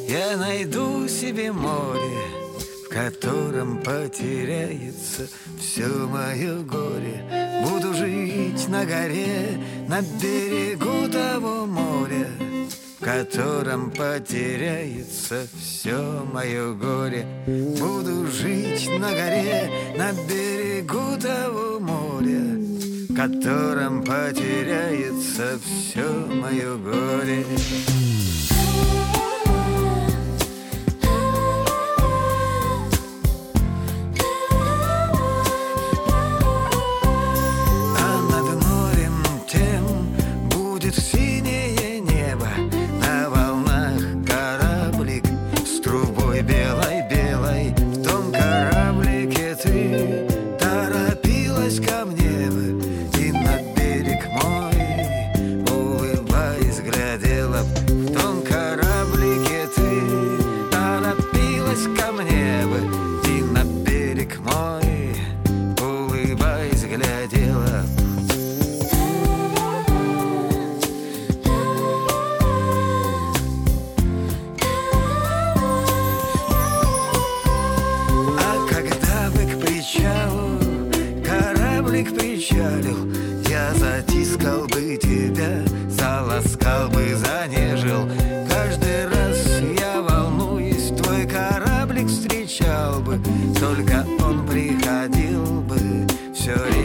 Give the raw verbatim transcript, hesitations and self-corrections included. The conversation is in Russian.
я найду себе море, в котором потеряется все мое горе. Буду жить на горе, на берегу того моря, в котором потеряется все мое горе. Буду жить на горе, на берегу того моря, в котором потеряется все мое горе. Синее небо, на волнах кораблик с трубой белой-белой. В том кораблике ты торопилась ко мне бы, и на берег мой, улыбаясь, глядела. В том кораблике ты торопилась ко мне бы, и на берег мой, улыбаясь, глядела. Кораблик причалил, я затискал бы тебя, заласкал бы, занежил. Каждый раз я, волнуюсь, твой кораблик встречал бы, только он приходил бы все время.